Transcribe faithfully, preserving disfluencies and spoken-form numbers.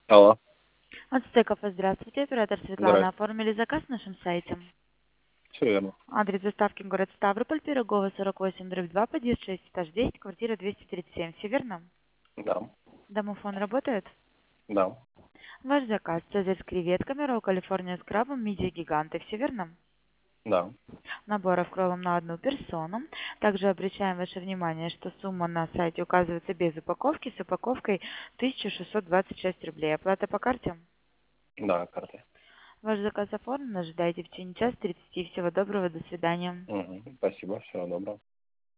Алло. От Стекова, здравствуйте, оператор Светлана. Здрасте. Оформили заказ на нашем сайте. Все верно. Адрес доставки город Ставрополь, Пирогова, сорок восемь, дробь два, подъезд шесть, этаж десять, квартира двести тридцать семь. Все верно? Да. Домофон работает? Да. Ваш заказ: цезарь с креветками, ролл Калифорния с крабом, мидия гиганты. Все верно? Да. Наборов кровом на одну персону. Также обращаем ваше внимание, что сумма на сайте указывается без упаковки, с упаковкой тысяча шестьсот двадцать шесть рублей. Оплата по карте? Да, карты. Ваш заказ оформлен. Ожидайте в течение часа тридцати. Всего доброго, до свидания. Мгм. Спасибо. Всего доброго.